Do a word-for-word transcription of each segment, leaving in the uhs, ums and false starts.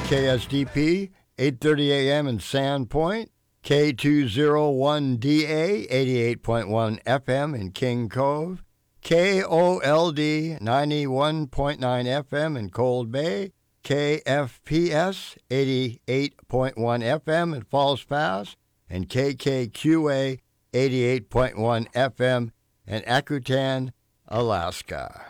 K S D P, eight thirty a.m. in Sandpoint, K two oh one D A, eighty-eight point one F M in King Cove, K O L D, ninety-one point nine F M in Cold Bay, K F P S, eighty-eight point one F M in Falls Pass, and K K Q A, eighty-eight point one F M in Akutan, Alaska.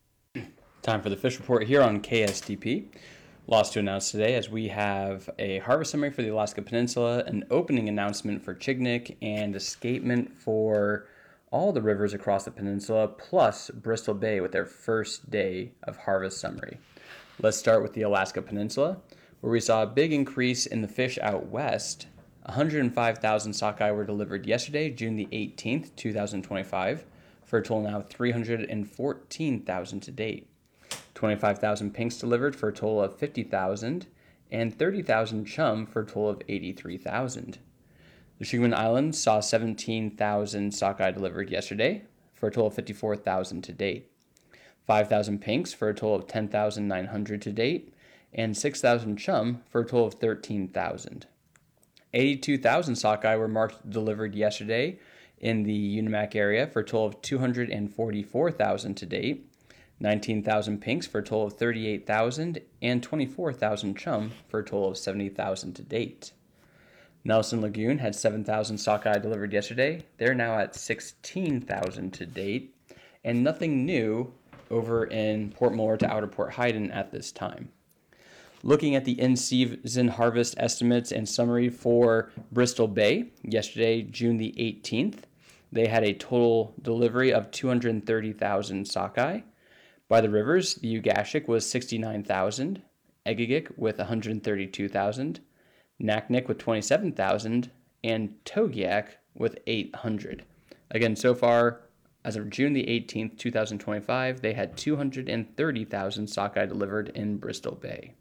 Time for the fish report here on K S D P. Lots to announce today as we have a harvest summary for the Alaska Peninsula, an opening announcement for Chignik, and escapement for all the rivers across the peninsula, plus Bristol Bay with their first day of harvest summary. Let's start with the Alaska Peninsula, where we saw a big increase in the fish out west. one hundred five thousand sockeye were delivered yesterday, June the eighteenth, twenty twenty-five, for a total now of three hundred fourteen thousand to date. twenty-five thousand pinks delivered for a total of fifty thousand, and thirty thousand chum for a total of eighty-three thousand. The Shuman Islands saw seventeen thousand sockeye delivered yesterday for a total of fifty-four thousand to date. five thousand pinks for a total of ten thousand nine hundred to date, and six thousand chum for a total of thirteen thousand. eighty-two thousand sockeye were marked delivered yesterday in the Unimac area for a total of two hundred forty-four thousand to date. nineteen thousand pinks for a total of thirty-eight thousand, and twenty-four thousand chum for a total of seventy thousand to date. Nelson Lagoon had seven thousand sockeye delivered yesterday. They're now at sixteen thousand to date, and nothing new over in Port Muller to Outer Port Heiden at this time. Looking at the in-season harvest estimates and summary for Bristol Bay, yesterday, June the eighteenth, they had a total delivery of two hundred thirty thousand sockeye. By the rivers, the Ugashik was sixty-nine thousand, Egegik with one hundred thirty-two thousand, Naknek with twenty-seven thousand, and Togiak with eight hundred. Again, so far, as of June the eighteenth, twenty twenty-five, they had two hundred thirty thousand sockeye delivered in Bristol Bay.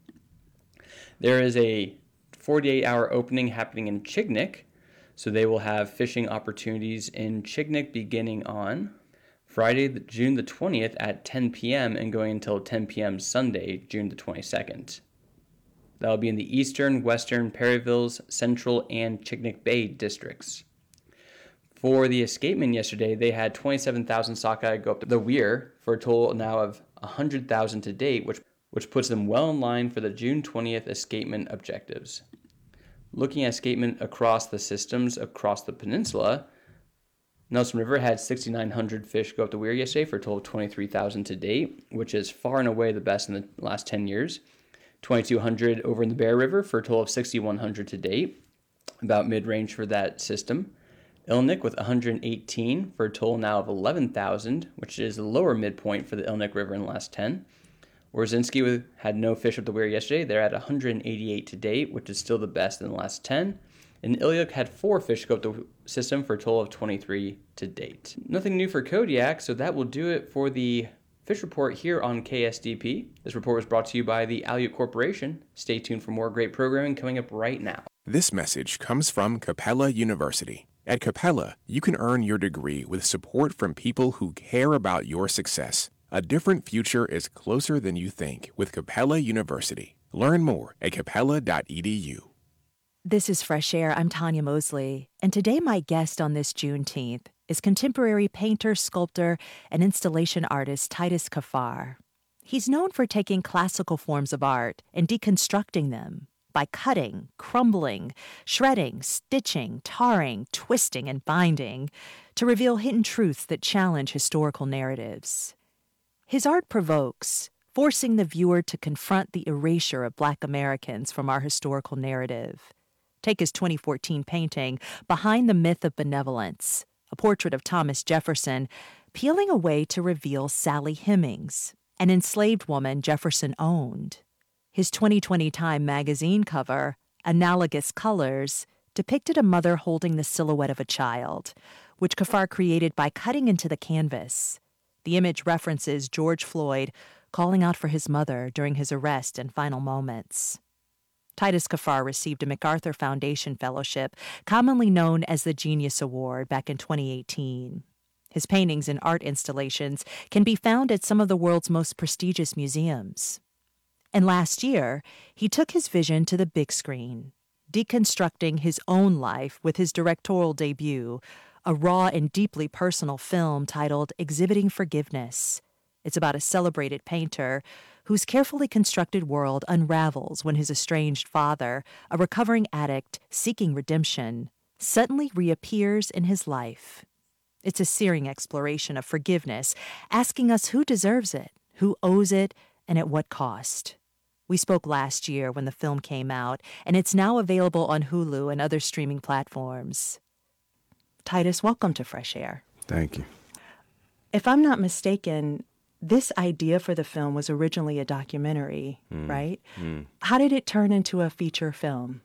There is a forty-eight hour opening happening in Chignik, so they will have fishing opportunities in Chignik beginning on Friday, June the twentieth at ten p.m. and going until ten p.m. Sunday, June the twenty-second. That will be in the eastern, western, Perryvilles, central, and Chignik Bay districts. For the escapement yesterday, they had twenty-seven thousand sockeye go up the weir for a total now of one hundred thousand to date, which, which puts them well in line for the June twentieth escapement objectives. Looking at escapement across the systems across the peninsula, Nelson River had sixty-nine hundred fish go up the weir yesterday for a total of twenty-three thousand to date, which is far and away the best in the last ten years. twenty-two hundred over in the Bear River for a total of sixty-one hundred to date, about mid-range for that system. Ilnik with one hundred eighteen for a total now of eleven thousand, which is the lower midpoint for the Ilnik River in the last ten. Wierzynski had no fish up the weir yesterday. They're at one hundred eighty-eight to date, which is still the best in the last ten. And Ilyuk had four fish go up the system for a total of twenty-three to date. Nothing new for Kodiak, so that will do it for the fish report here on K S D P. This report was brought to you by the Aleut Corporation. Stay tuned for more great programming coming up right now. This message comes from Capella University. At Capella, you can earn your degree with support from people who care about your success. A different future is closer than you think with Capella University. Learn more at capella dot e d u. This is Fresh Air. I'm Tanya Mosley, and today my guest on this Juneteenth is contemporary painter, sculptor, and installation artist Titus Kaphar. He's known for taking classical forms of art and deconstructing them by cutting, crumbling, shredding, stitching, tarring, twisting, and binding to reveal hidden truths that challenge historical narratives. His art provokes, forcing the viewer to confront the erasure of Black Americans from our historical narrative. Take his twenty fourteen painting, Behind the Myth of Benevolence, a portrait of Thomas Jefferson, peeling away to reveal Sally Hemings, an enslaved woman Jefferson owned. His twenty twenty Time magazine cover, Analogous Colors, depicted a mother holding the silhouette of a child, which Kaphar created by cutting into the canvas. The image references George Floyd calling out for his mother during his arrest and final moments. Titus Kaphar received a MacArthur Foundation Fellowship, commonly known as the Genius Award, back in twenty eighteen. His paintings and art installations can be found at some of the world's most prestigious museums. And last year, he took his vision to the big screen, deconstructing his own life with his directorial debut, a raw and deeply personal film titled Exhibiting Forgiveness. It's about a celebrated painter whose carefully constructed world unravels when his estranged father, a recovering addict seeking redemption, suddenly reappears in his life. It's a searing exploration of forgiveness, asking us who deserves it, who owes it, and at what cost. We spoke last year when the film came out, and it's now available on Hulu and other streaming platforms. Titus, welcome to Fresh Air. Thank you. If I'm not mistaken, this idea for the film was originally a documentary, mm. right? Mm. How did it turn into a feature film?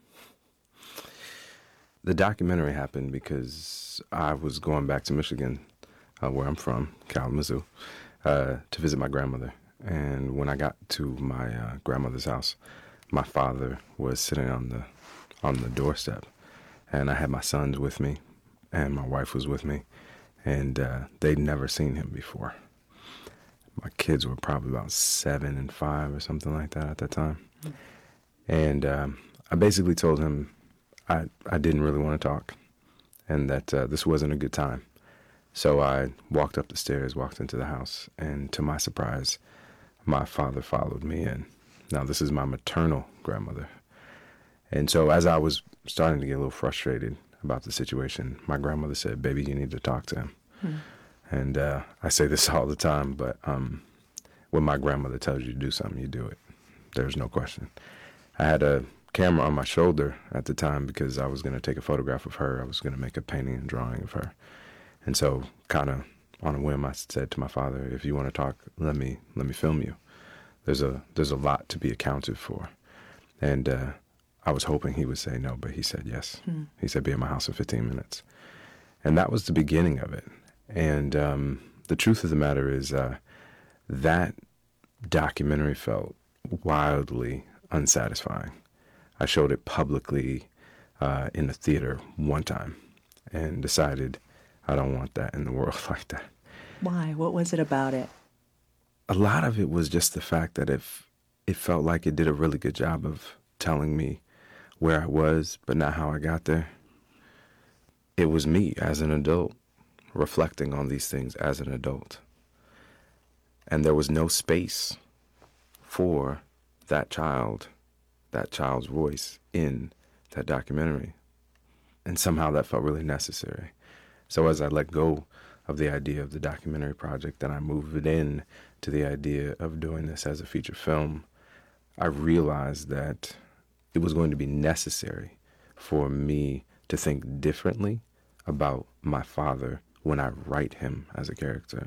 The documentary happened because I was going back to Michigan, uh, where I'm from, Kalamazoo, uh, to visit my grandmother. And when I got to my uh, grandmother's house, my father was sitting on the on the doorstep, and I had my sons with me, and my wife was with me, and uh, they'd never seen him before. My kids were probably about seven and five or something like that at that time. Mm-hmm. And um, I basically told him I, I didn't really want to talk and that uh, this wasn't a good time. So I walked up the stairs, walked into the house, and to my surprise, my father followed me in. Now, this is my maternal grandmother. And so as I was starting to get a little frustrated about the situation, my grandmother said, "Baby, you need to talk to him." Hmm. And uh, I say this all the time, but um, when my grandmother tells you to do something, you do it. There's no question. I had a camera on my shoulder at the time because I was going to take a photograph of her. I was going to make a painting and drawing of her. And so kind of on a whim, I said to my father, "If you want to talk, let me let me film you. There's a there's a lot to be accounted for." And uh, I was hoping he would say no, but he said yes. Hmm. He said, "Be at my house in fifteen minutes." And that was the beginning of it. And um, the truth of the matter is uh, that documentary felt wildly unsatisfying. I showed it publicly uh, in the theater one time and decided I don't want that in the world like that. Why? What was it about it? A lot of it was just the fact that if it felt like it did a really good job of telling me where I was, but not how I got there. It was me as an adult reflecting on these things as an adult. And there was no space for that child, that child's voice in that documentary. And somehow that felt really necessary. So as I let go of the idea of the documentary project, then I moved in to the idea of doing this as a feature film, I realized that it was going to be necessary for me to think differently about my father when I write him as a character.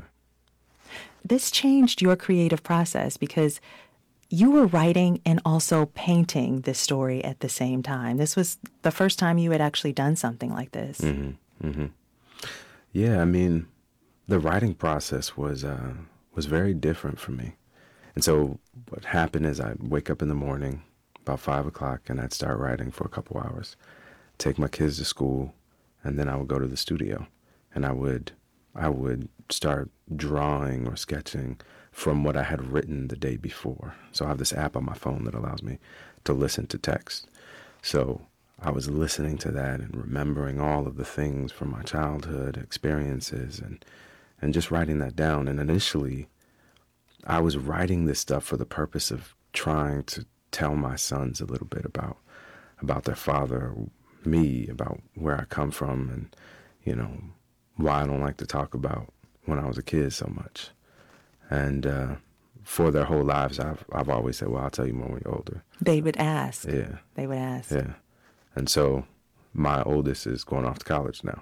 This changed your creative process because you were writing and also painting this story at the same time. This was the first time you had actually done something like this. Mm-hmm. Mm-hmm. Yeah, I mean, the writing process was uh, was very different for me. And so what happened is I'd wake up in the morning about five o'clock and I'd start writing for a couple hours, take my kids to school, and then I would go to the studio. And I would I would start drawing or sketching from what I had written the day before. So I have this app on my phone that allows me to listen to text. So I was listening to that and remembering all of the things from my childhood experiences and, and just writing that down. And initially, I was writing this stuff for the purpose of trying to tell my sons a little bit about about their father, me, about where I come from, and, you know, why I don't like to talk about when I was a kid so much. And uh, for their whole lives, I've I've always said, well, I'll tell you more when you're older. They would ask. Yeah. They would ask. Yeah. And so my oldest is going off to college now.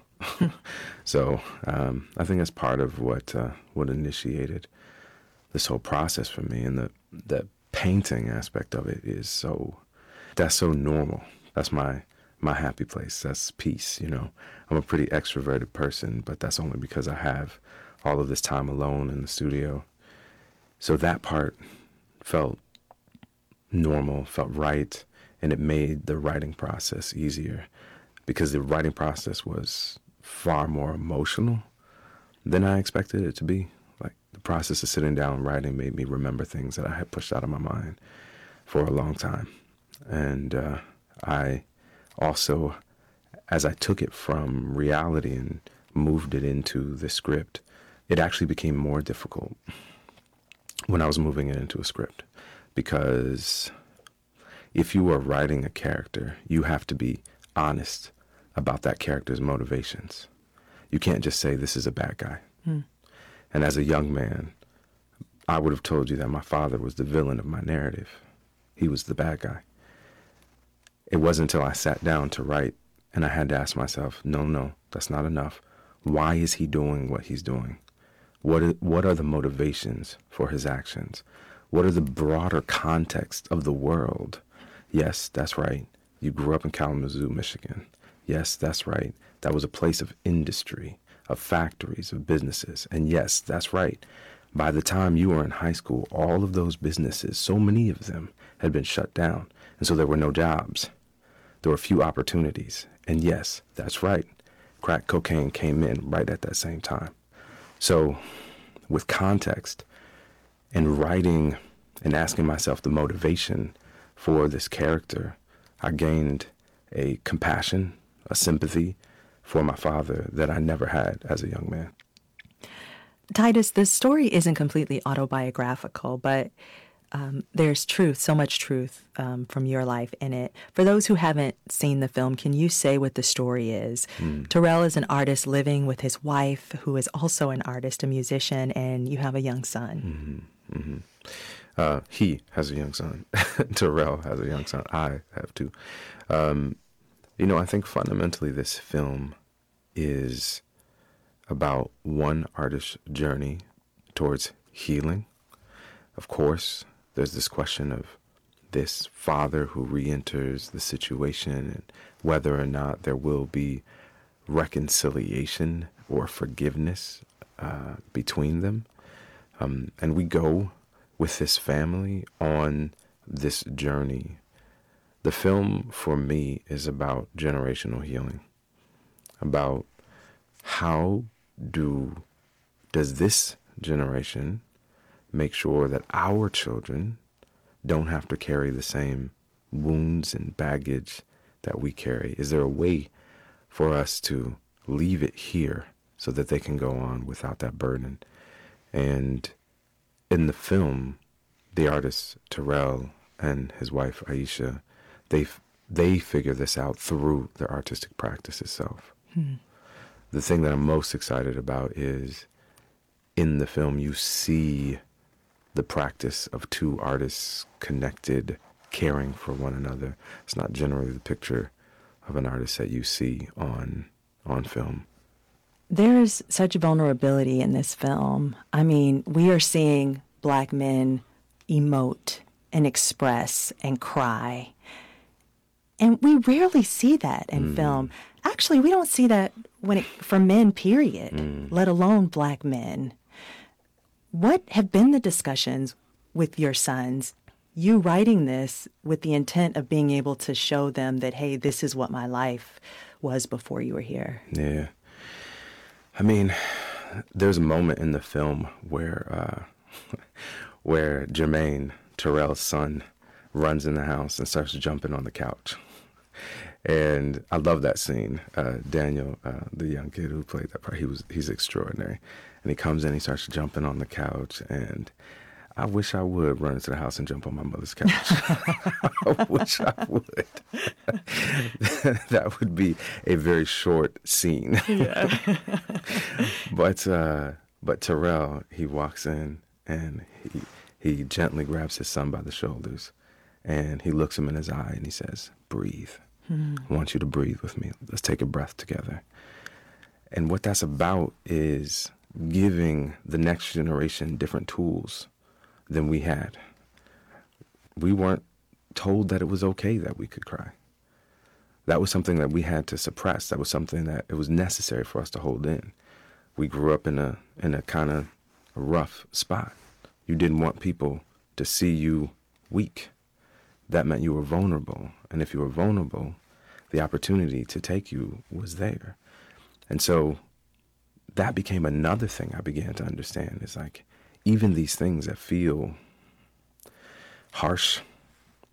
So um, I think that's part of what uh, what initiated this whole process for me. And the, the painting aspect of it is so, that's so normal. That's my my happy place. That's peace, you know. I'm a pretty extroverted person, but that's only because I have all of this time alone in the studio. So that part felt normal, felt right, and it made the writing process easier because the writing process was far more emotional than I expected it to be. Like, the process of sitting down and writing made me remember things that I had pushed out of my mind. for a long time. And uh, I also, as I took it from reality and moved it into the script, it actually became more difficult when I was moving it into a script. Because if you are writing a character, you have to be honest about that character's motivations. You can't just say, this is a bad guy. Hmm. And as a young man, I would have told you that my father was the villain of my narrative. He was the bad guy. It wasn't until I sat down to write and I had to ask myself, no, no, that's not enough. Why is he doing what he's doing? What are, what are the motivations for his actions? What are the broader context of the world? Yes, that's right. You grew up in Kalamazoo, Michigan. Yes, that's right. That was a place of industry, of factories, of businesses. And yes, that's right. By the time you were in high school, all of those businesses, so many of them had been shut down. And so there were no jobs. There were few opportunities. And yes, that's right. Crack cocaine came in right at that same time. So with context and writing and asking myself the motivation for this character, I gained a compassion, a sympathy for my father that I never had as a young man. Titus, the story isn't completely autobiographical, but um, there's truth, so much truth um, from your life in it. For those who haven't seen the film, can you say what the story is? Mm. Terrell is an artist living with his wife, who is also an artist, a musician, and you have a young son. Mm-hmm. Mm-hmm. Uh, he has a young son. Terrell has a young son. I have too. Um, you know, I think fundamentally this film is about one artist's journey towards healing. Of course, there's this question of this father who re-enters the situation and whether or not there will be reconciliation or forgiveness uh, between them. Um, and we go with this family on this journey. The film, for me, is about generational healing, about how do does this generation make sure that our children don't have to carry the same wounds and baggage that we carry? Is there a way for us to leave it here so that they can go on without that burden? And in the film, the artist Terrell and his wife Aisha, they they figure this out through their artistic practice itself. Hmm. The thing that I'm most excited about is in the film you see the practice of two artists connected, caring for one another. It's not generally the picture of an artist that you see on on film. There's such vulnerability in this film. I mean, we are seeing Black men emote and express and cry. And we rarely see that in mm. film. Actually, we don't see that when it, for men, period, mm. let alone Black men. What have been the discussions with your sons, you writing this with the intent of being able to show them that, hey, this is what my life was before you were here? Yeah. I mean, there's a moment in the film where uh, where Jermaine, Terrell's son, runs in the house and starts jumping on the couch. And I love that scene. Uh, Daniel, uh, the young kid who played that part, he was he's extraordinary. And he comes in, he starts jumping on the couch, and I wish I would run into the house and jump on my mother's couch. I wish I would. That would be a very short scene. Yeah. but uh, but Terrell, he walks in and he he gently grabs his son by the shoulders, and he looks him in his eye and he says, "Breathe. Hmm. I want you to breathe with me. Let's take a breath together." And what that's about is giving the next generation different tools than we had. We weren't told that it was okay that we could cry. That was something that we had to suppress. That was something that it was necessary for us to hold in. We grew up in a in a kind of rough spot. You didn't want people to see you weak. That meant you were vulnerable. And if you were vulnerable, the opportunity to take you was there. And so that became another thing I began to understand. Is like, even these things that feel harsh,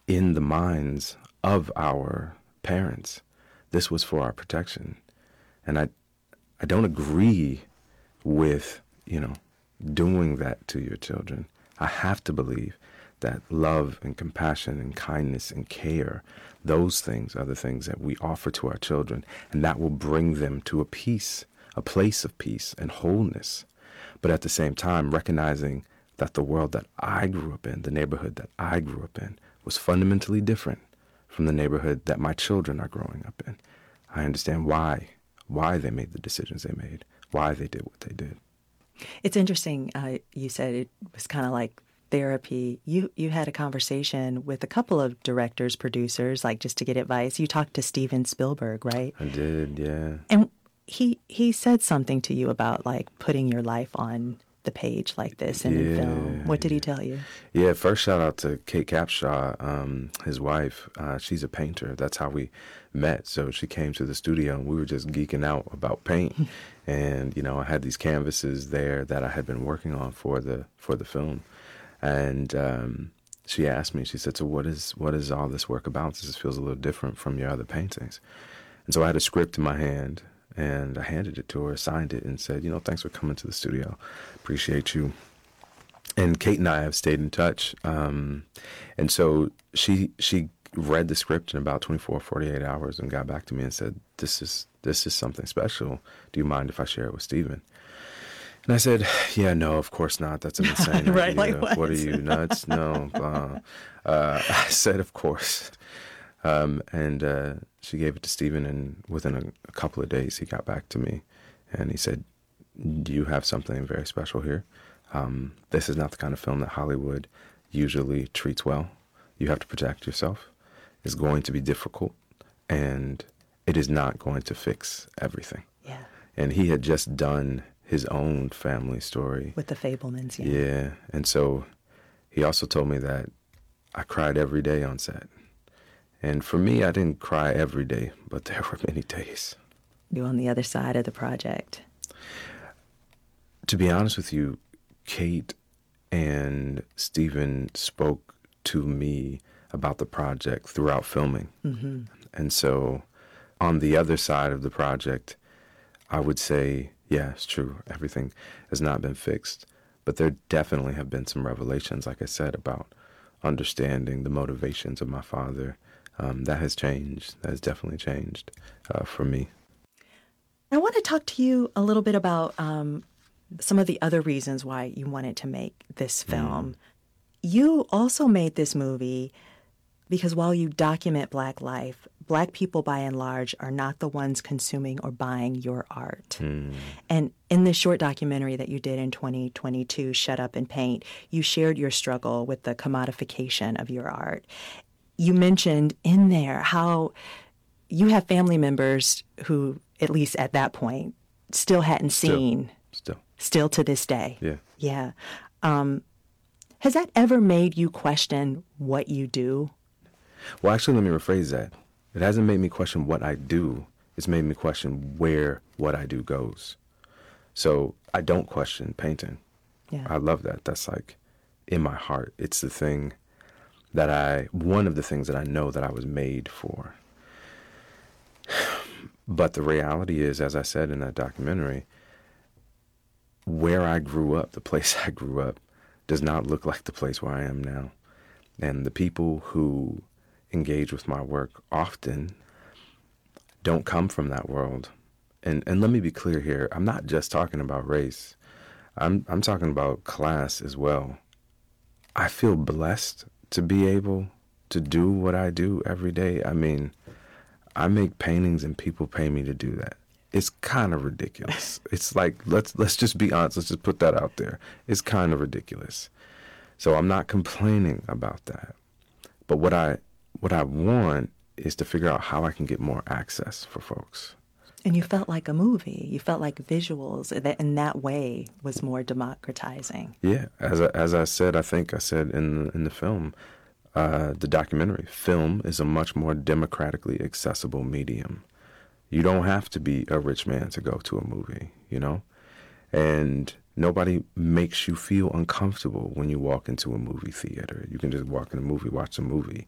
in the minds of our parents, this was for our protection. And I, I don't agree with, you know, doing that to your children. I have to believe that love and compassion and kindness and care, those things are the things that we offer to our children, and that will bring them to a peace, a place of peace and wholeness. But at the same time, recognizing that the world that I grew up in, the neighborhood that I grew up in, was fundamentally different from the neighborhood that my children are growing up in. I understand why, why they made the decisions they made, why they did what they did. It's interesting. Uh, you said it was kind of like therapy. You you had a conversation with a couple of directors, producers, like just to get advice. You talked to Steven Spielberg, right? I did, yeah. And he he said something to you about like putting your life on the page like this and in Yeah, film. What did he yeah. tell you? Yeah, first shout out to Kate Capshaw, um, his wife. Uh, she's a painter. That's how we met. So she came to the studio and we were just geeking out about paint. And, you know, I had these canvases there that I had been working on for the for the film. And um, she asked me, she said, so what is what is all this work about? This feels a little different from your other paintings. And so I had a script in my hand and I handed it to her, signed it, and said, you know, thanks for coming to the studio. Appreciate you. And Kate and I have stayed in touch. Um, and so she she read the script in about twenty-four, forty-eight hours and got back to me and said, this is this is something special. Do you mind if I share it with Steven? And I said, yeah, no, of course not. That's an insane Right, idea. like what? What are you, nuts? No. Uh, uh, I said, of course. Um, and uh, she gave it to Steven, and within a, a couple of days, he got back to me. And he said, do you have something very special here? Um, this is not the kind of film that Hollywood usually treats well. You have to protect yourself. It's going to be difficult, and it is not going to fix everything. Yeah. And he had just done his own family story. With the Fablemans, yeah. Yeah. And so he also told me that I cried every day on set. And for me, I didn't cry every day, but there were many days. You on the other side of the project. To be honest with you, Kate and Steven spoke to me about the project throughout filming. Mm-hmm. And so on the other side of the project, I would say, yeah, it's true. Everything has not been fixed. But there definitely have been some revelations, like I said, about understanding the motivations of my father. Um, that has changed. That has definitely changed uh, for me. I want to talk to you a little bit about um, some of the other reasons why you wanted to make this film. Mm. You also made this movie because while you document Black life, Black people by and large are not the ones consuming or buying your art. Mm. And in this short documentary that you did in twenty twenty-two, Shut Up and Paint, you shared your struggle with the commodification of your art. You mentioned in there how you have family members who, at least at that point, still hadn't seen. Still. Still. Still to this day. Yeah. Yeah. Um, has that ever made you question what you do? Well, actually, let me rephrase that. It hasn't made me question what I do. It's made me question where what I do goes. So I don't question painting. Yeah. I love that. That's like in my heart. It's the thing that I, one of the things that I know that I was made for. But the reality is, as I said in that documentary, where I grew up, the place I grew up, does not look like the place where I am now. And the people who engage with my work often don't come from that world. And and let me be clear here, I'm not just talking about race. I'm I'm talking about class as well. I feel blessed to be able to do what I do every day. I mean, I make paintings and people pay me to do that. It's kind of ridiculous. It's like, let's let's just be honest. Let's just put that out there. It's kind of ridiculous. So I'm not complaining about that. But what I what I want is to figure out how I can get more access for folks. And you felt like a movie. You felt like visuals that in that way was more democratizing. Yeah, as I, as I said, I think I said in in the film, uh, the documentary, film is a much more democratically accessible medium. You don't have to be a rich man to go to a movie, you know? And nobody makes you feel uncomfortable when you walk into a movie theater. You can just walk in a movie, watch a movie.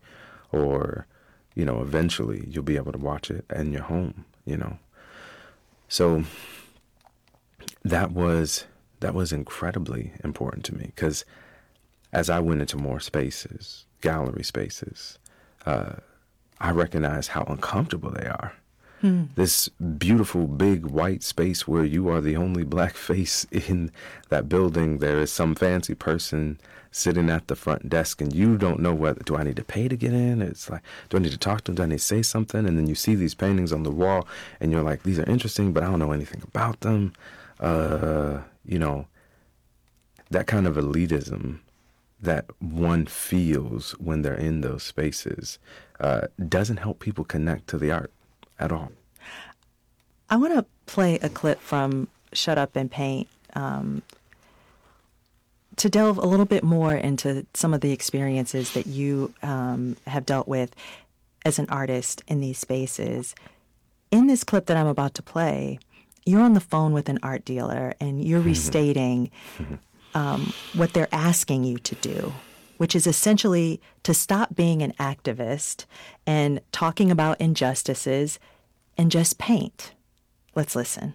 or, you know, eventually you'll be able to watch it in your home, you know. So that was that was incredibly important to me, because as I went into more spaces, gallery spaces, uh, I recognized how uncomfortable they are. Hmm. This beautiful, big, white space where you are the only black face in that building. There is some fancy person sitting at the front desk, and you don't know whether, do I need to pay to get in? It's like, do I need to talk to them? Do I need to say something? And then you see these paintings on the wall, and you're like, these are interesting, but I don't know anything about them. Uh, you know, that kind of elitism that one feels when they're in those spaces uh, doesn't help people connect to the art at all. I want to play a clip from Shut Up and Paint um, to delve a little bit more into some of the experiences that you um, have dealt with as an artist in these spaces. In this clip that I'm about to play, you're on the phone with an art dealer and you're mm-hmm. restating mm-hmm. Um, what they're asking you to do, which is essentially to stop being an activist and talking about injustices and just paint. Let's listen.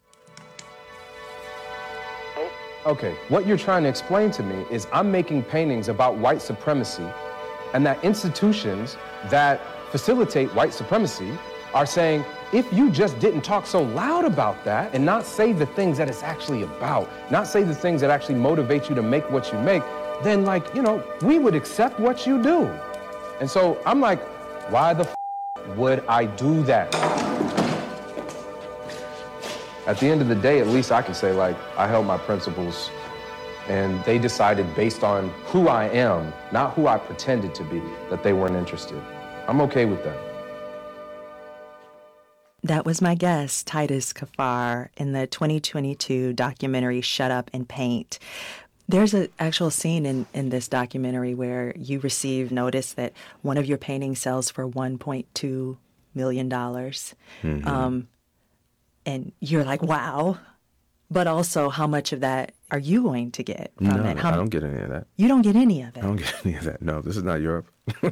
Okay, what you're trying to explain to me is I'm making paintings about white supremacy, and that institutions that facilitate white supremacy are saying, if you just didn't talk so loud about that and not say the things that it's actually about, not say the things that actually motivate you to make what you make, then, like, you know, we would accept what you do. And so I'm like, why the f would I do that? At the end of the day, at least I can say, like, I held my principles, and they decided based on who I am, not who I pretended to be, that they weren't interested. I'm okay with that. That was my guest, Titus Kaphar, in the twenty twenty-two documentary Shut Up and Paint. There's an actual scene in, in this documentary where you receive notice that one of your paintings sells for one point two million dollars. Mm-hmm. Um, and you're like, wow. But also, how much of that are you going to get from no, it? How, I don't get any of that. You don't get any of it? I don't get any of that. No, this is not Europe.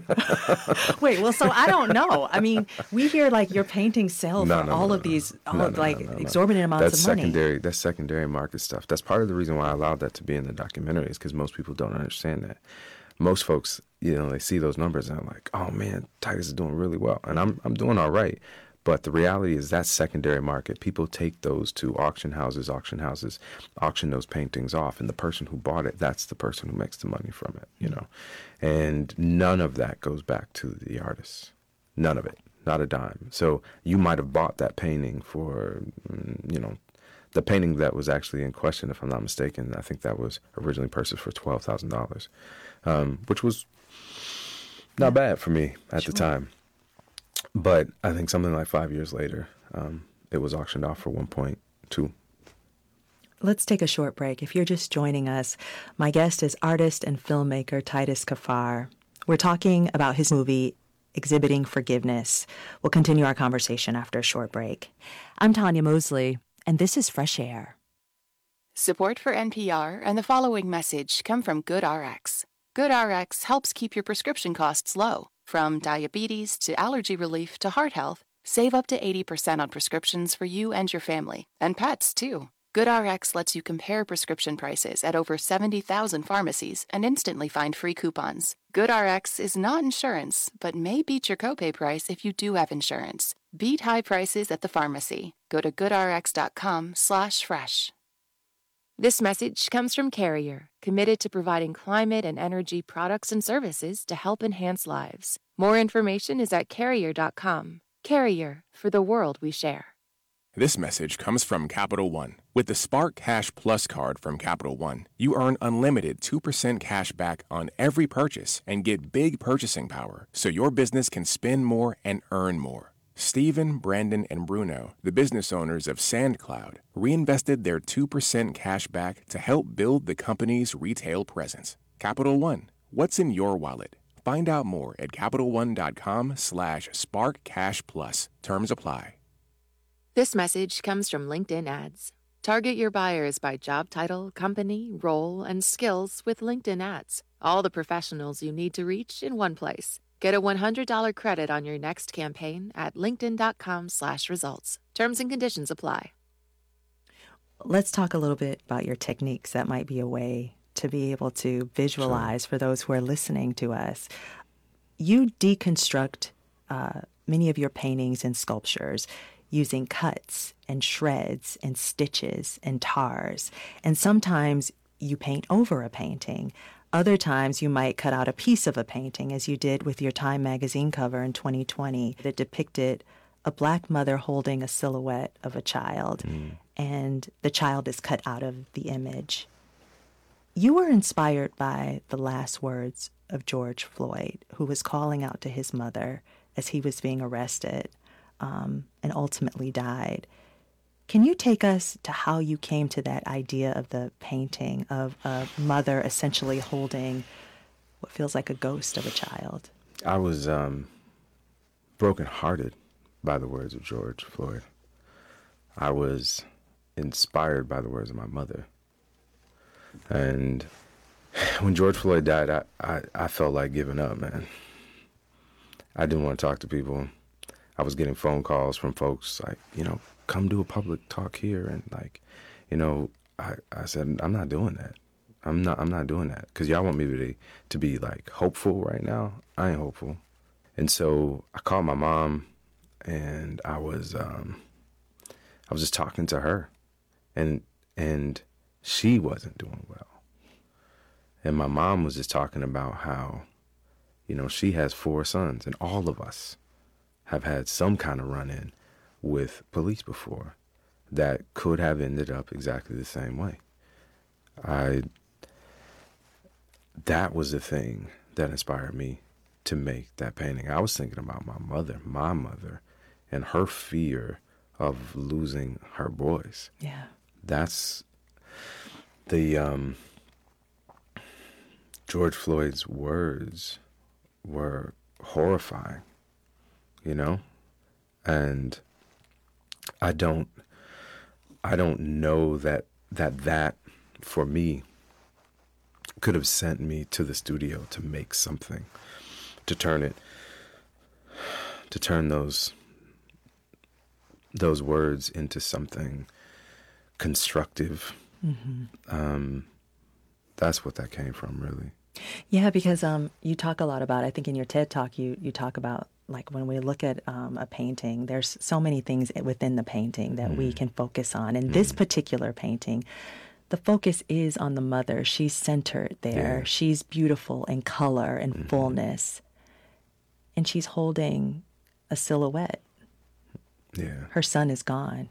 Wait, well, so I don't know. I mean, we hear like your paintings sell no, for no, all no, of no. these, all no, of no, like no, no, no. exorbitant amounts that's of money. Secondary, that's secondary market stuff. That's part of the reason why I allowed that to be in the documentary, is because most people don't understand that. Most folks, you know, they see those numbers and are like, oh man, Titus is doing really well. And I'm I'm doing all right. But the reality is that's secondary market. People take those to auction houses, auction houses, auction those paintings off. And the person who bought it, that's the person who makes the money from it, you know. And none of that goes back to the artist. None of it. Not a dime. So you might have bought that painting for, you know, the painting that was actually in question, if I'm not mistaken, I think that was originally purchased for twelve thousand dollars, um, which was not bad for me at Sure. the time. But I think something like five years later, um, it was auctioned off for one point two. Let's take a short break. If you're just joining us, my guest is artist and filmmaker Titus Kaphar. We're talking about his movie, Exhibiting Forgiveness. We'll continue our conversation after a short break. I'm Tanya Mosley, and this is Fresh Air. Support for N P R and the following message come from GoodRx. GoodRx helps keep your prescription costs low. From diabetes to allergy relief to heart health, save up to eighty percent on prescriptions for you and your family, and pets, too. GoodRx lets you compare prescription prices at over seventy thousand pharmacies and instantly find free coupons. GoodRx is not insurance, but may beat your copay price if you do have insurance. Beat high prices at the pharmacy. Go to goodrx.com slash fresh. This message comes from Carrier, committed to providing climate and energy products and services to help enhance lives. More information is at carrier dot com. Carrier, for the world we share. This message comes from Capital One. With the Spark Cash Plus card from Capital One, you earn unlimited two percent cash back on every purchase and get big purchasing power so your business can spend more and earn more. Stephen, Brandon, and Bruno, the business owners of SandCloud, reinvested their two percent cash back to help build the company's retail presence. Capital One, what's in your wallet? Find out more at CapitalOne.com slash SparkCashPlus. Terms apply. This message comes from LinkedIn Ads. Target your buyers by job title, company, role, and skills with LinkedIn Ads. All the professionals you need to reach in one place. Get a one hundred dollars credit on your next campaign at linkedin.com slash results. Terms and conditions apply. Let's talk a little bit about your techniques. That might be a way to be able to visualize sure. for those who are listening to us. You deconstruct uh, many of your paintings and sculptures using cuts and shreds and stitches and tars. And sometimes you paint over a painting. Other times you might cut out a piece of a painting, as you did with your Time magazine cover in twenty twenty that depicted a Black mother holding a silhouette of a child, mm. and the child is cut out of the image. You were inspired by the last words of George Floyd, who was calling out to his mother as he was being arrested um, and ultimately died. Can you take us to how you came to that idea of the painting of a mother essentially holding what feels like a ghost of a child? I was um, brokenhearted by the words of George Floyd. I was inspired by the words of my mother. And when George Floyd died, I, I, I felt like giving up, man. I didn't want to talk to people. I was getting phone calls from folks like, you know, come do a public talk here. And like, you know, I, I said, I'm not doing that. I'm not I'm not doing that. Because y'all want me to be, to be like hopeful right now. I ain't hopeful. And so I called my mom and I was um, I was just talking to her. And and she wasn't doing well. And my mom was just talking about how, you know, she has four sons and all of us have had some kind of run-in with police before that could have ended up exactly the same way. I, that was the thing that inspired me to make that painting. I was thinking about my mother, my mother, and her fear of losing her boys. Yeah. That's the, um, George Floyd's words were horrifying, you know? And I don't, I don't know that, that that, for me, could have sent me to the studio to make something, to turn it, to turn those, those words into something constructive. Mm-hmm. Um, that's what that came from, really. Yeah, because um, you talk a lot about, I think in your TED Talk, you, you talk about, like, when we look at um, a painting, there's so many things within the painting that mm. we can focus on. And mm. this particular painting, the focus is on the mother. She's centered there. Yeah. She's beautiful in color and mm-hmm. fullness. And she's holding a silhouette. Yeah. Her son is gone.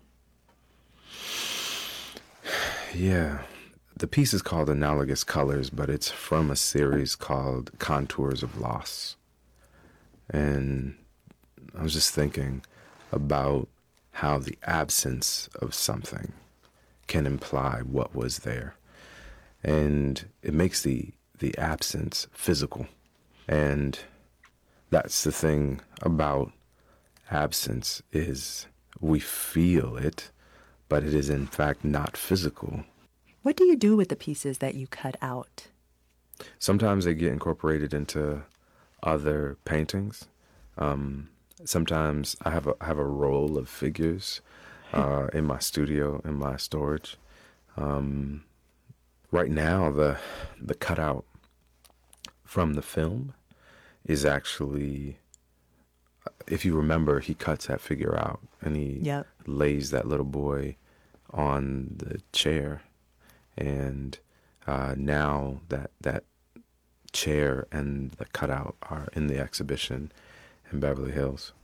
Yeah. The piece is called Analogous Colors, but it's from a series called Contours of Loss. And I was just thinking about how the absence of something can imply what was there. And it makes the, the absence physical. And that's the thing about absence, is we feel it, but it is in fact not physical. What do you do with the pieces that you cut out? Sometimes they get incorporated into other paintings. Um, sometimes I have a I have a roll of figures uh, in my studio, in my storage. Um, right now, the the cutout from the film is actually, if you remember, he cuts that figure out and he yep. lays that little boy on the chair. And uh, now that that chair and the cutout are in the exhibition in Beverly Hills.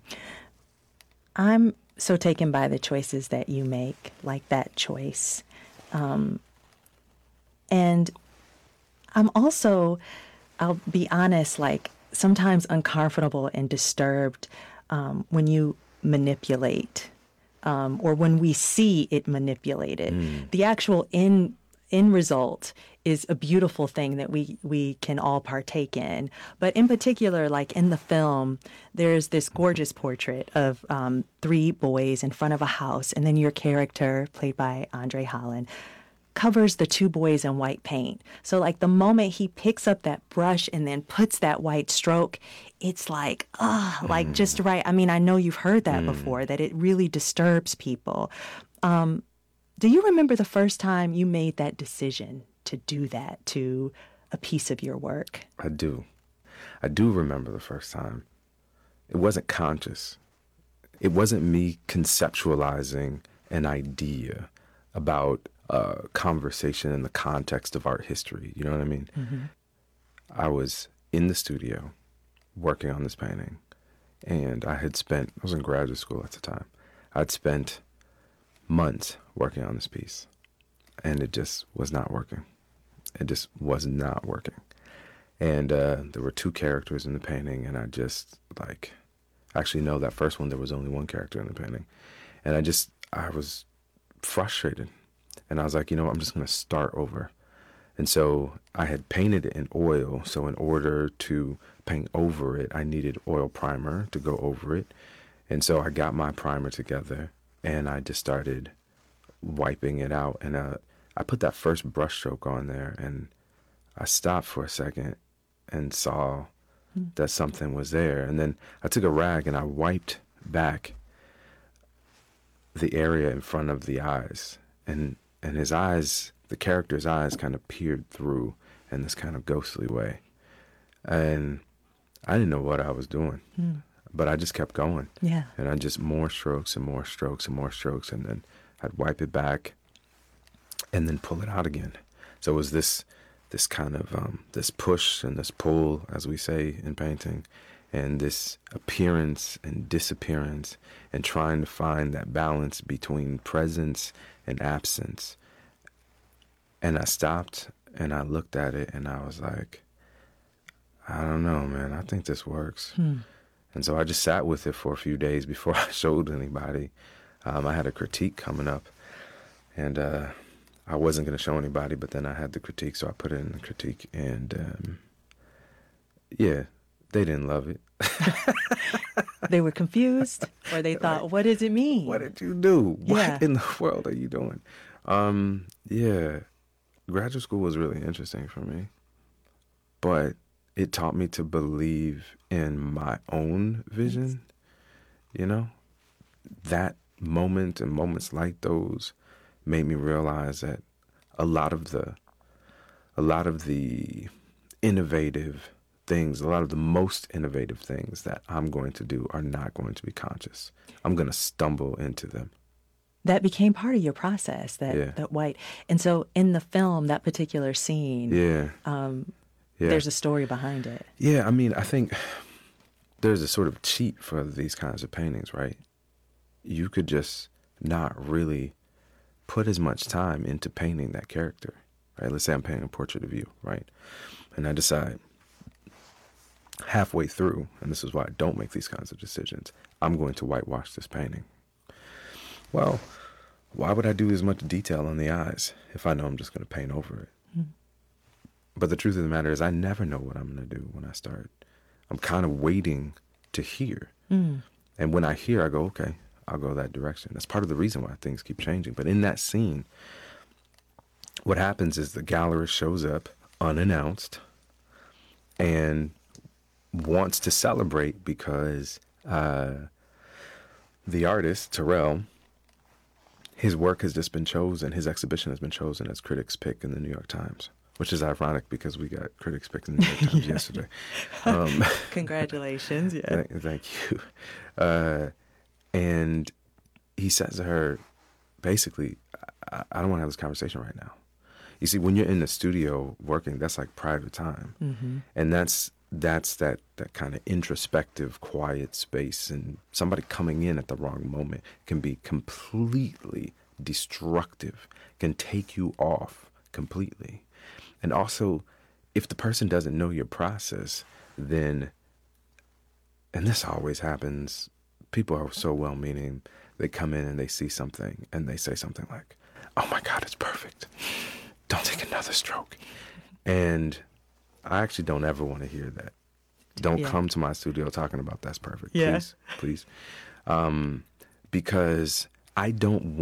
I'm so taken by the choices that you make, like that choice. Um, and I'm also, I'll be honest, like sometimes uncomfortable and disturbed um, when you manipulate Um, or when we see it manipulated. Mm. The actual end, end result is a beautiful thing that we, we can all partake in. But in particular, like in the film, there's this gorgeous portrait of um, three boys in front of a house, and then your character, played by Andre Holland, covers the two boys in white paint. So like the moment he picks up that brush and then puts that white stroke, it's like, ah, oh, like mm. just right. I mean, I know you've heard that mm. before, that it really disturbs people. Um, do you remember the first time you made that decision to do that to a piece of your work? I do. I do remember the first time. It wasn't conscious. It wasn't me conceptualizing an idea about a conversation in the context of art history. You know what I mean? Mm-hmm. I was in the studio working on this painting, and I had spent, I was in graduate school at the time. I'd spent months working on this piece, and it just was not working. It just was not working. And uh, there were two characters in the painting, and I just, like, actually, no, that first one, there was only one character in the painting. And I just, I was frustrated. And I was like, you know what, I'm just going to start over. And so I had painted it in oil. So in order to paint over it, I needed oil primer to go over it. And so I got my primer together, and I just started wiping it out. And uh, I put that first brush stroke on there, and I stopped for a second and saw that something was there. And then I took a rag and I wiped back the area in front of the eyes. And and his eyes, the character's eyes kind of peered through in this kind of ghostly way. And I didn't know what I was doing, mm. but I just kept going. Yeah. And I just more strokes and more strokes and more strokes. And then I'd wipe it back and then pull it out again. So it was this this kind of, um, this push and this pull, as we say in painting, and this appearance and disappearance, and trying to find that balance between presence and absence. And I stopped and I looked at it and I was like, I don't know, man, I think this works. Hmm. And so I just sat with it for a few days before I showed anybody. Um, I had a critique coming up, and uh, I wasn't going to show anybody, but then I had the critique, so I put it in the critique, and um, yeah, they didn't love it. They were confused, or they thought, like, what does it mean? What did you do? Yeah. What in the world are you doing? Um, yeah, graduate school was really interesting for me, but it taught me to believe in my own vision, you know? That moment and moments like those made me realize that a lot of the a lot of the innovative things, a lot of the most innovative things that I'm going to do are not going to be conscious. I'm going to stumble into them. That became part of your process, that, yeah. that white. And so in the film, that particular scene, yeah. Um, yeah. there's a story behind it. Yeah, I mean, I think there's a sort of cheat for these kinds of paintings, right? You could just not really put as much time into painting that character, right? Let's say I'm painting a portrait of you, right? And I decide halfway through, and this is why I don't make these kinds of decisions, I'm going to whitewash this painting. Well, why would I do as much detail on the eyes if I know I'm just going to paint over it? Mm. But the truth of the matter is I never know what I'm going to do when I start. I'm kind of waiting to hear. Mm. And when I hear, I go, okay, I'll go that direction. That's part of the reason why things keep changing. But in that scene, what happens is the gallerist shows up unannounced and wants to celebrate because uh, the artist, Terrell, his work has just been chosen, his exhibition has been chosen as Critics' Pick in the New York Times, which is ironic because we got Critics' Pick in the New York Times yesterday. Um, Congratulations. Yeah. Thank, thank you. Uh, and he says to her, basically, I, I don't want to have this conversation right now. You see, when you're in the studio working, that's like private time. Mm-hmm. And that's that's that, that kind of introspective, quiet space. And somebody coming in at the wrong moment can be completely destructive, can take you off completely. And also, if the person doesn't know your process, then, and this always happens, people are so well-meaning, they come in and they see something and they say something like, oh my God, it's perfect. Don't take another stroke. And I actually don't ever want to hear that. Don't yeah. come to my studio talking about that's perfect. Yeah. Please, please. Um, because I don't want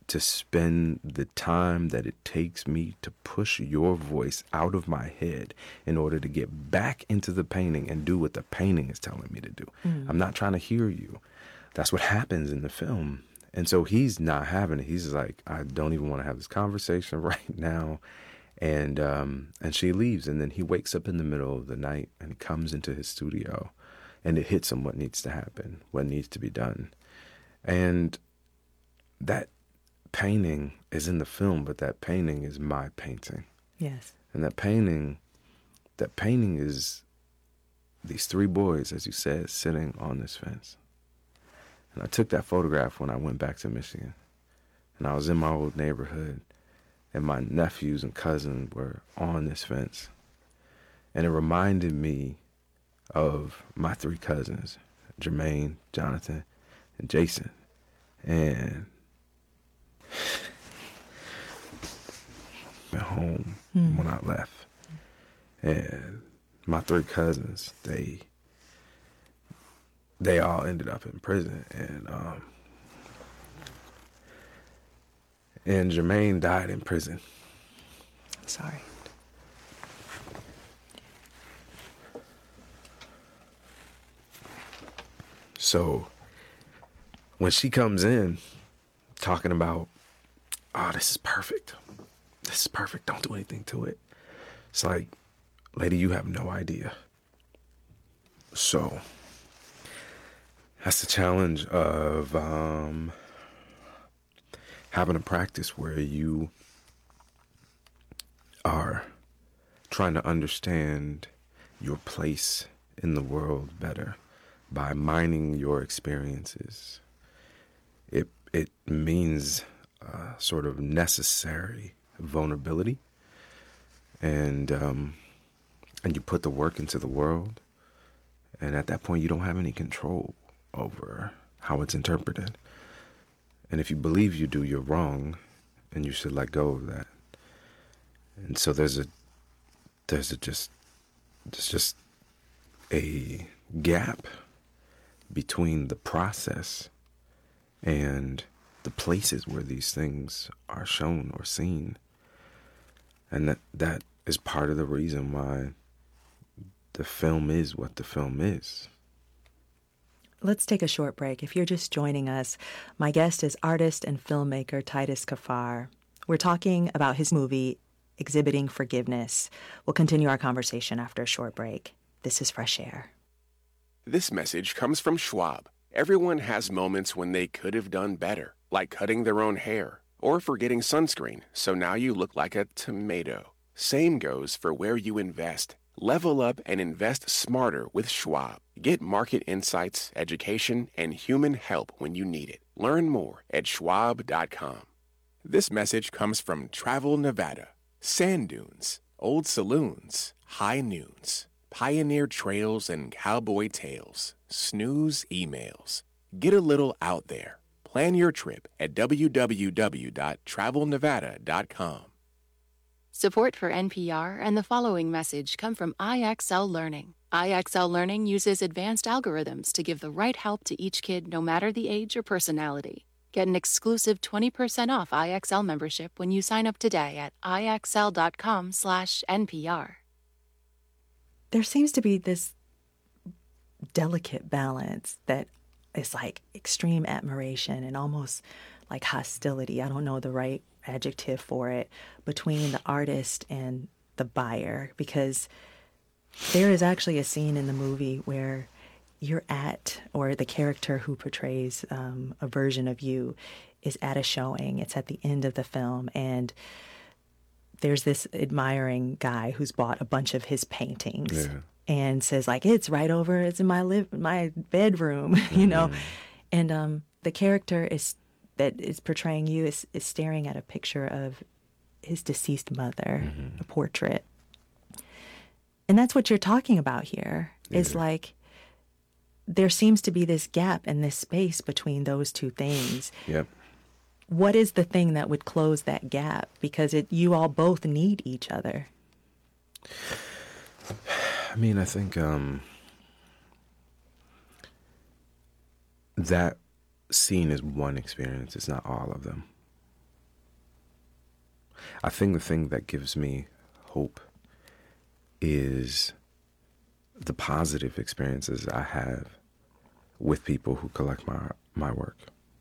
to spend the time that it takes me to push your voice out of my head in order to get back into the painting and do what the painting is telling me to do. Mm. I'm not trying to hear you. That's what happens in the film. And so he's not having it. He's like, I don't even want to have this conversation right now. And um, and she leaves. And then he wakes up in the middle of the night and he comes into his studio and it hits him what needs to happen, what needs to be done. And that painting is in the film, but that painting is my painting. Yes. And that painting, that painting is these three boys, as you said, sitting on this fence. And I took that photograph when I went back to Michigan. And I was in my old neighborhood, and my nephews and cousins were on this fence. And it reminded me of my three cousins, Jermaine, Jonathan, and Jason. And at home mm. when I left. And my three cousins, they they all ended up in prison. And um and Jermaine died in prison. Sorry. So when she comes in talking about, oh, this is perfect. This is perfect. Don't do anything to it. It's like, lady, you have no idea. So that's the challenge of um, having a practice where you are trying to understand your place in the world better by mining your experiences. It it means uh, sort of necessary vulnerability, and um, and you put the work into the world, and at that point you don't have any control over how it's interpreted. And if you believe you do, you're wrong, and you should let go of that. And so there's a there's a just there's just a gap between the process and the places where these things are shown or seen. And that that is part of the reason why the film is what the film is. Let's take a short break. If you're just joining us, my guest is artist and filmmaker Titus Kaphar. We're talking about his movie, Exhibiting Forgiveness. We'll continue our conversation after a short break. This is Fresh Air. This message comes from Schwab. Everyone has moments when they could have done better, like cutting their own hair or forgetting sunscreen, so now you look like a tomato. Same goes for where you invest. Level up and invest smarter with Schwab. Get market insights, education, and human help when you need it. Learn more at schwab dot com. This message comes from Travel Nevada. Sand dunes, old saloons, high noons, pioneer trails and cowboy tales, snooze emails. Get a little out there. Plan your trip at w w w dot travel nevada dot com. Support for N P R and the following message come from I X L Learning. I X L Learning uses advanced algorithms to give the right help to each kid no matter the age or personality. Get an exclusive twenty percent off I X L membership when you sign up today at I X L dot com slash N P R. There seems to be this delicate balance that is like extreme admiration and almost like hostility. I don't know the right adjective for it, between the artist and the buyer, because there is actually a scene in the movie where you're at, or the character who portrays um, a version of you is at a showing. It's at the end of the film, and there's this admiring guy who's bought a bunch of his paintings yeah. and says like, it's right over, it's in my live, my bedroom, you know? Mm-hmm. And um, the character is that is portraying you is, is staring at a picture of his deceased mother, mm-hmm. a portrait. And that's what you're talking about here, yeah. is like, there seems to be this gap and this space between those two things. Yep. What is the thing that would close that gap? Because it, you all both need each other. I mean, I think um, that scene is one experience. It's not all of them. I think the thing that gives me hope is the positive experiences I have with people who collect my my work.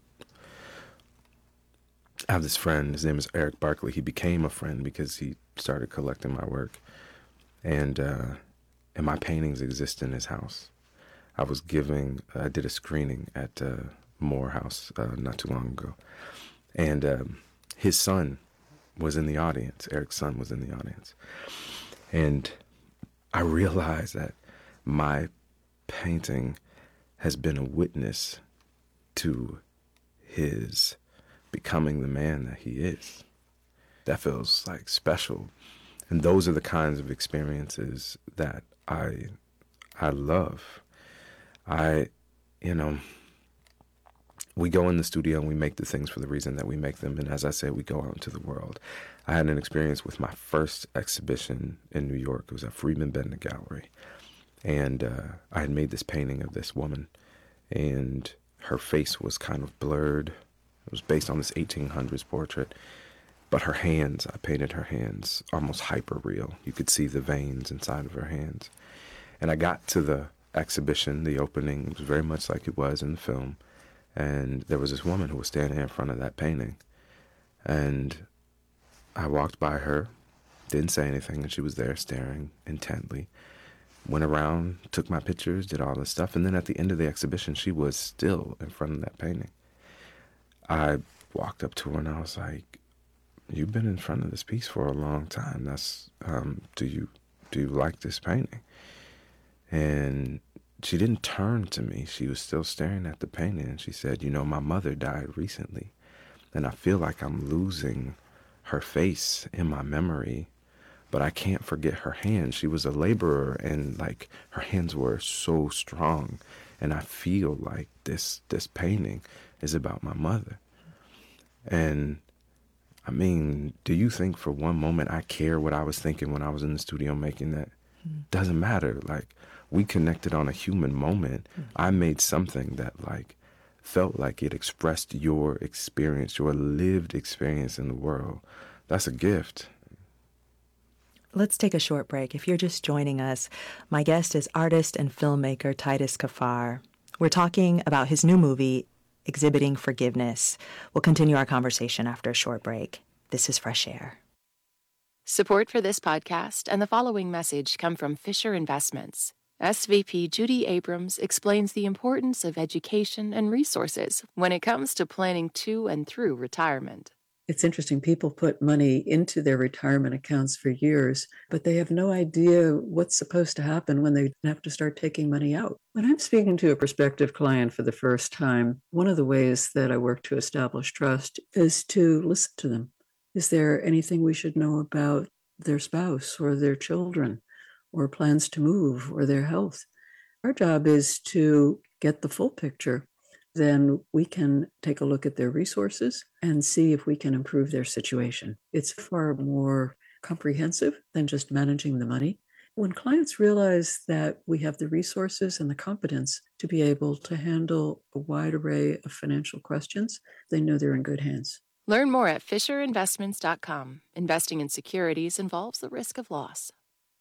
I have this friend, his name is Eric Barkley. He became a friend because he started collecting my work. And uh, and my paintings exist in his house. I was giving, I did a screening at uh, Morehouse uh, not too long ago. And um, his son was in the audience. Eric's son was in the audience. And I realized that my painting has been a witness to his becoming the man that he is. That feels like special. And those are the kinds of experiences that I I love. I, you know, we go in the studio and we make the things for the reason that we make them. And as I said, we go out into the world. I had an experience with my first exhibition in New York. It was at Freedman Bender Gallery. And uh, I had made this painting of this woman, and her face was kind of blurred. It was based on this eighteen hundreds portrait. But her hands, I painted her hands almost hyper real. You could see the veins inside of her hands. And I got to the exhibition, the opening, it was very much like it was in the film. And there was this woman who was standing in front of that painting. And I walked by her, didn't say anything, and she was there staring intently. Went around, took my pictures, did all this stuff. And then at the end of the exhibition, she was still in front of that painting. I walked up to her and I was like, "You've been in front of this piece for a long time. That's, um, do you, do you like this painting?" And she didn't turn to me. She was still staring at the painting. And she said, "You know, my mother died recently, and I feel like I'm losing her face in my memory, but I can't forget her hands. She was a laborer, and like her hands were so strong. And I feel like this, this painting is about my mother." And I mean, do you think for one moment I care what I was thinking when I was in the studio making that? Mm. Doesn't matter. Like, we connected on a human moment. Mm. I made something that like felt like it expressed your experience, your lived experience in the world. That's a gift. Let's take a short break. If you're just joining us, my guest is artist and filmmaker Titus Kaphar. We're talking about his new movie, Exhibiting Forgiveness. We'll continue our conversation after a short break. This is Fresh Air. Support for this podcast and the following message come from Fisher Investments. S V P Judy Abrams explains the importance of education and resources when it comes to planning to and through retirement. It's interesting. People put money into their retirement accounts for years, but they have no idea what's supposed to happen when they have to start taking money out. When I'm speaking to a prospective client for the first time, one of the ways that I work to establish trust is to listen to them. Is there anything we should know about their spouse or their children or plans to move or their health? Our job is to get the full picture. Then we can take a look at their resources and see if we can improve their situation. It's far more comprehensive than just managing the money. When clients realize that we have the resources and the competence to be able to handle a wide array of financial questions, they know they're in good hands. Learn more at fisher investments dot com. Investing in securities involves the risk of loss.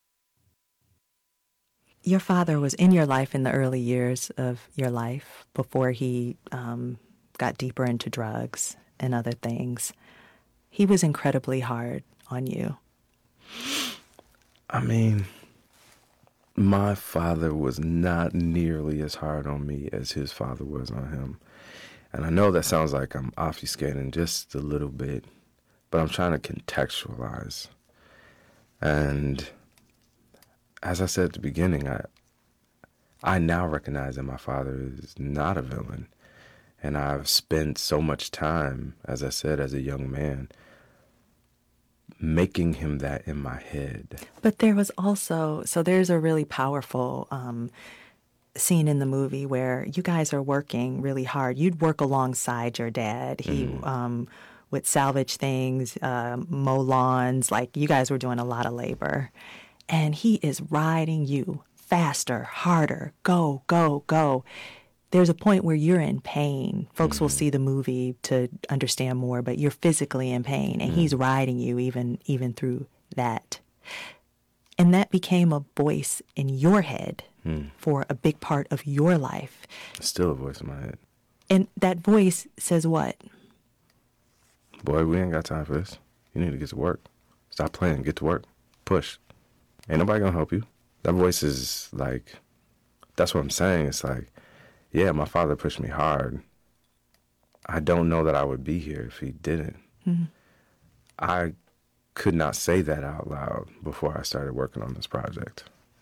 Your father was in your life in the early years of your life before he um, got deeper into drugs and other things. He was incredibly hard on you. I mean, my father was not nearly as hard on me as his father was on him. And I know that sounds like I'm obfuscating just a little bit, but I'm trying to contextualize. And as I said at the beginning, I I now recognize that my father is not a villain. And I've spent so much time, as I said, as a young man, making him that in my head. But there was also, so there's a really powerful um, scene in the movie where you guys are working really hard. You'd work alongside your dad. He mm. um, would salvage things, uh, mow lawns. Like, you guys were doing a lot of labor. And he is riding you faster, harder, go, go, go. there's a point where you're in pain. Folks Mm-hmm. will see the movie to understand more, but you're physically in pain, and Mm-hmm. he's riding you even even through that. And that became a voice in your head Mm. for a big part of your life. Still a voice in my head. And that voice says what? Boy, we ain't got time for this. You need to get to work. Stop playing. Get to work. Push. Ain't nobody gonna help you. That voice is like, that's what I'm saying. It's like, yeah, my father pushed me hard. I don't know that I would be here if he didn't. Mm-hmm. I could not say that out loud before I started working on this project.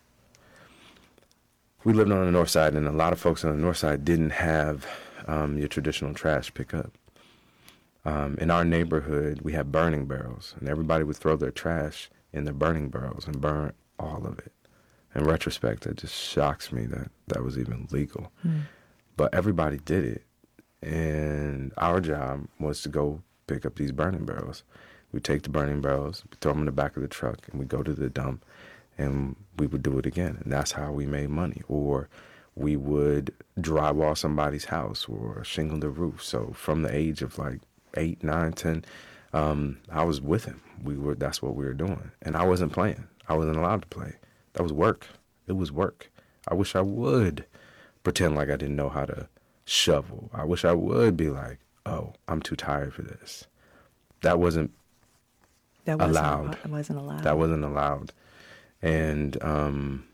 We lived on the north side, and a lot of folks on the north side didn't have um, your traditional trash pickup. Um, in our neighborhood, we had burning barrels, and everybody would throw their trash in the burning barrels and burn all of it. In retrospect, it just shocks me that that was even legal. Mm. But everybody did it, and our job was to go pick up these burning barrels. We'd take the burning barrels, throw them in the back of the truck, and we'd go to the dump, and we would do it again. And that's how we made money. Or we would drywall somebody's house or shingle the roof. So from the age of like eight, nine, ten, um, I was with him. We were, that's what we were doing. And I wasn't playing. I wasn't allowed to play. That was work. It was work. I wish I would pretend like I didn't know how to shovel. I wish I would be like, oh, I'm too tired for this. That wasn't That wasn't allowed. It wasn't allowed. That wasn't allowed. And um,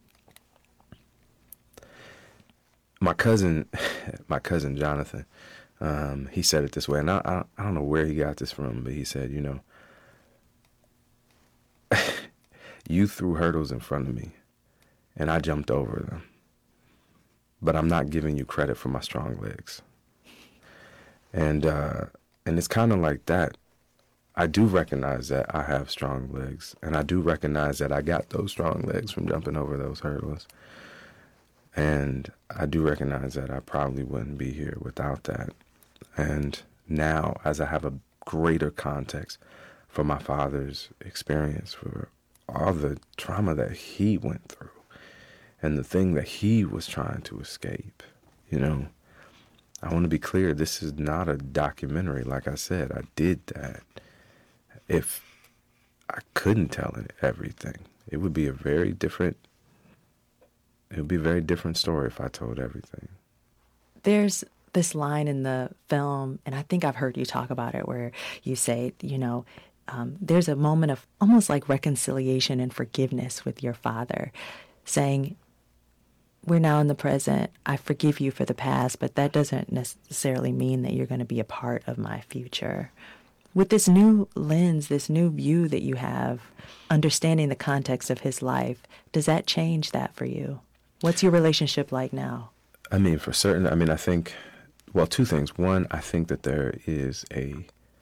my cousin, my cousin Jonathan, um, he said it this way, and I, I, I don't know where he got this from, but he said, you know, you threw hurdles in front of me, and I jumped over them. But I'm not giving you credit for my strong legs. And uh, and it's kind of like that. I do recognize that I have strong legs, and I do recognize that I got those strong legs from jumping over those hurdles. And I do recognize that I probably wouldn't be here without that. And now, as I have a greater context for my father's experience, for all the trauma that he went through, and the thing that he was trying to escape, you know, I want to be clear, this is not a documentary. Like I said, I did that. If I couldn't tell it everything, it would be a very different, it would be a very different story if I told everything. There's this line in the film, and I think I've heard you talk about it, where you say, you know, um, there's a moment of almost like reconciliation and forgiveness with your father, saying, we're now in the present. I forgive you for the past, but that doesn't necessarily mean that you're going to be a part of my future. With this new lens, this new view that you have, understanding the context of his life, does that change that for you? What's your relationship like now? I mean, for certain, I mean, I think, well, two things. One, I think that there is a,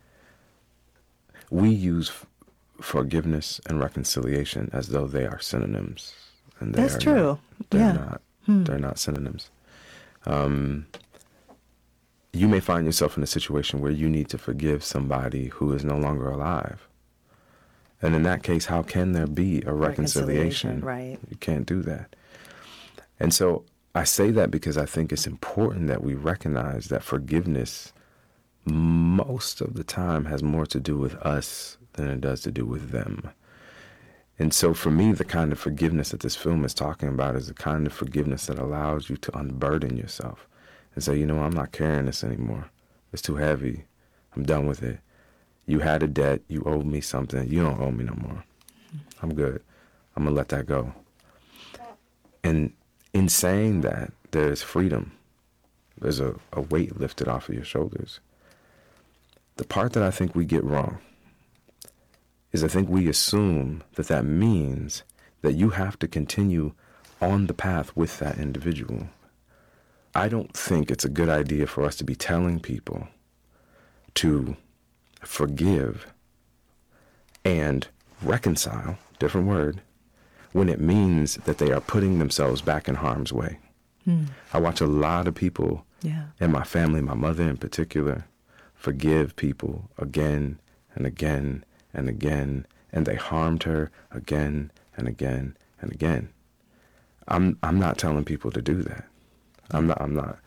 we use f- forgiveness and reconciliation as though they are synonyms. And they That's are true. Not, they're Yeah. not. Hmm. They're not synonyms. Um, you may find yourself in a situation where you need to forgive somebody who is no longer alive. And in that case, how can there be a reconciliation? Reconciliation, right. You can't do that. And so I say that because I think it's important that we recognize that forgiveness most of the time has more to do with us than it does to do with them. And so for me, the kind of forgiveness that this film is talking about is the kind of forgiveness that allows you to unburden yourself and say, you know, I'm not carrying this anymore. It's too heavy. I'm done with it. You had a debt. You owed me something. You don't owe me no more. I'm good. I'm going to let that go. And in saying that, there's freedom. There's a, a weight lifted off of your shoulders. The part that I think we get wrong is I think we assume that that means that you have to continue on the path with that individual. I don't think it's a good idea for us to be telling people to forgive and reconcile, different word, when it means that they are putting themselves back in harm's way. Hmm. I watch a lot of people Yeah. in my family, my mother in particular, forgive people again and again and again, and they harmed her again and again and again. I'm I'm not telling people to do that. I'm not I'm not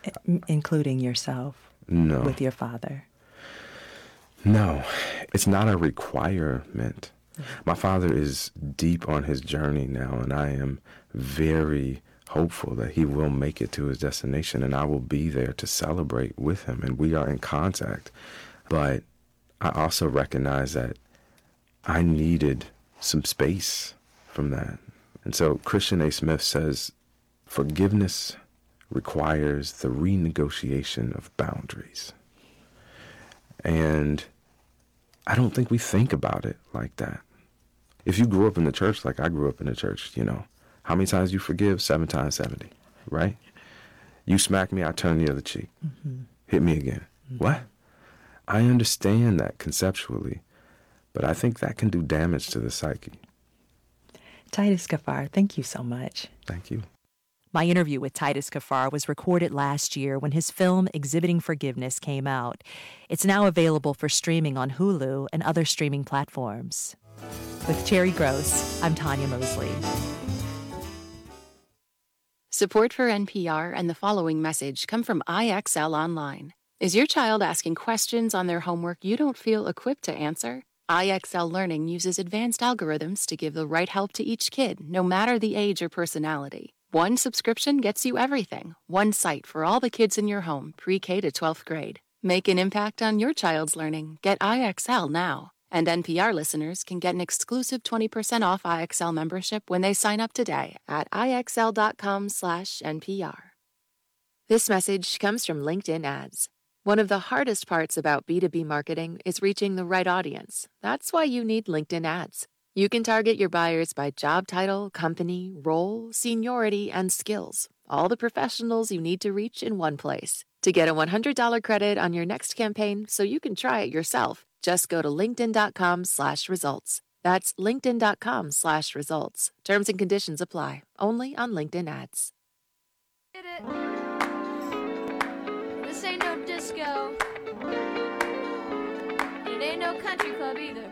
including yourself, No. with your father? No, it's not a requirement. My father is deep on his journey now, and I am very hopeful that he will make it to his destination, and I will be there to celebrate with him, and we are in contact. But I also recognize that I needed some space from that. And so Christian A. Smith says, forgiveness requires the renegotiation of boundaries. And I don't think we think about it like that. If you grew up in the church like I grew up in the church, you know, how many times you forgive? Seven times seventy, right? You smack me, I turn the other cheek. Mm-hmm. Hit me again. Mm-hmm. What? I understand that conceptually, but I think that can do damage to the psyche. Titus Kaphar, thank you so much. Thank you. My interview with Titus Kaphar was recorded last year when his film Exhibiting Forgiveness came out. It's now available for streaming on Hulu and other streaming platforms. With Cherry Gross, I'm Tanya Mosley. Support for N P R and the following message come from I X L Online. Is your child asking questions on their homework you don't feel equipped to answer? I X L Learning uses advanced algorithms to give the right help to each kid, no matter the age or personality. One subscription gets you everything. One site for all the kids in your home, pre-K to twelfth grade. Make an impact on your child's learning. Get I X L now. And N P R listeners can get an exclusive twenty percent off I X L membership when they sign up today at ixl.com slash NPR. This message comes from LinkedIn Ads. One of the hardest parts about B two B marketing is reaching the right audience. That's why you need LinkedIn Ads. You can target your buyers by job title, company, role, seniority, and skills. All the professionals you need to reach in one place. To get a one hundred dollars credit on your next campaign so you can try it yourself, just go to linkedin.com slash results. That's linkedin.com slash results. Terms and conditions apply. Only on LinkedIn Ads. Get it. This ain't no disco. And it ain't no country club either.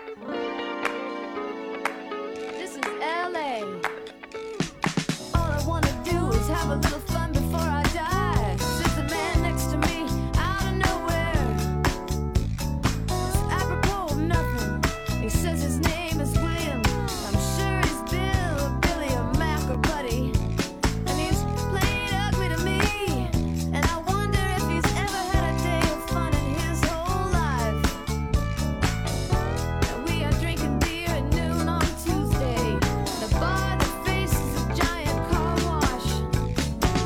This is L A. All I wanna do is have a little fun before I die. Sits a man next to me out of nowhere. It's apropos of nothing. He says his name is William. I'm sure he's Bill or Billy or Mac or Buddy. And he's playing ugly to me. And I wonder if he's ever had a day of fun in his whole life. And we are drinking beer at noon on Tuesday. The bar that faces a giant car wash.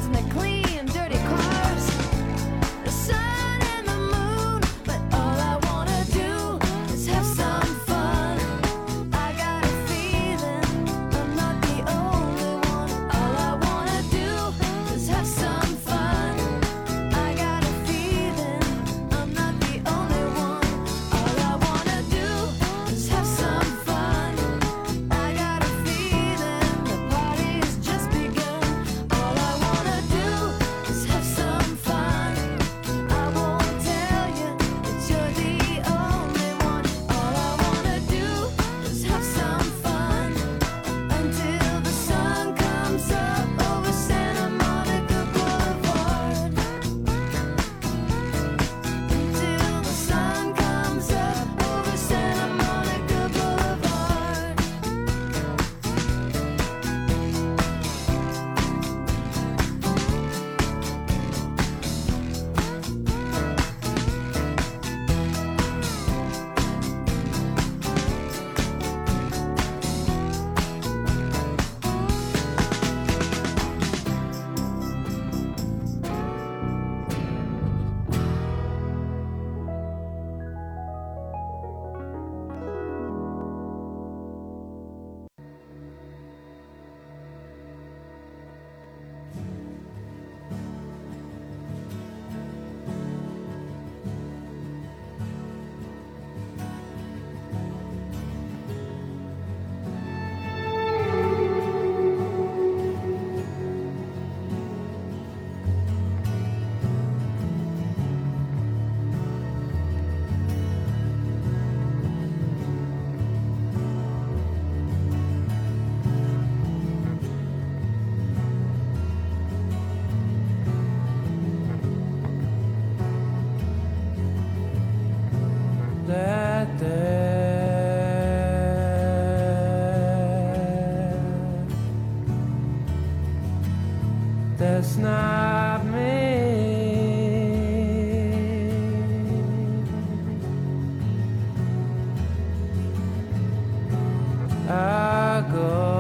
make clean, dirty cars. The sun and the moon, but all I wanna do is have some fun. I got a feeling I'm not the only one. All I wanna do is have some fun. I got a feeling I'm not the only one. All I wanna do is have some fun. I got a feeling the party's just begun. All I wanna do is have some fun. I won't tell you that you're the only one. All I wanna do is have some fun until the sun comes up over Santa Monica Boulevard. Until the sun comes up over Santa Monica Boulevard. That there, that's not me. I go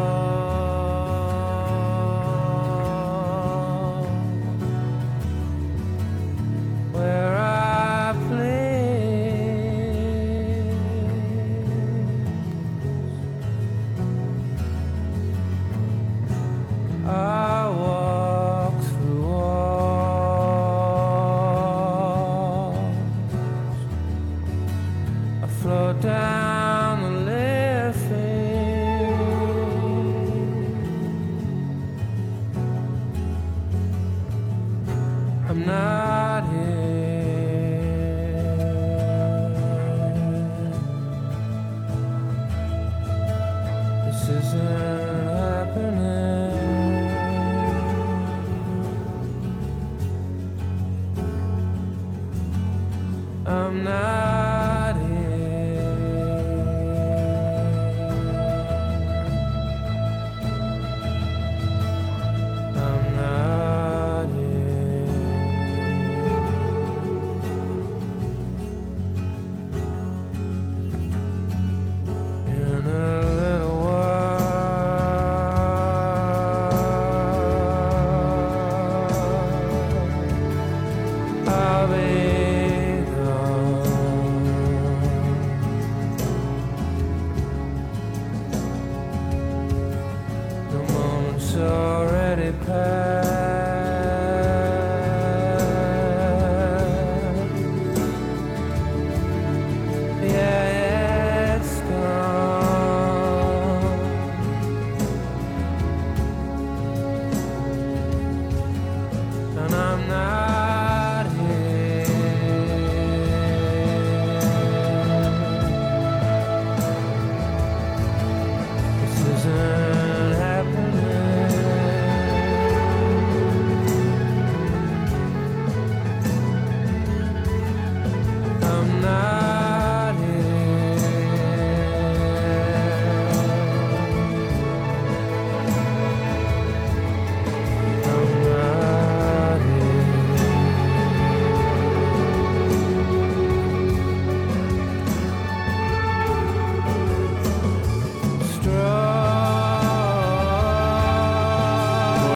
where I please. I walk through walls. I float down the living. I'm not